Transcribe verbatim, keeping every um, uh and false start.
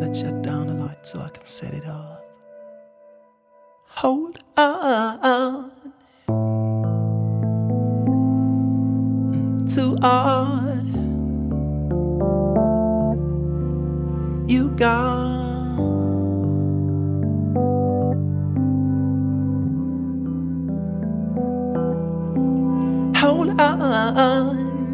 Let's shut down the light so I can set it off. Hold on to all you got. Hold on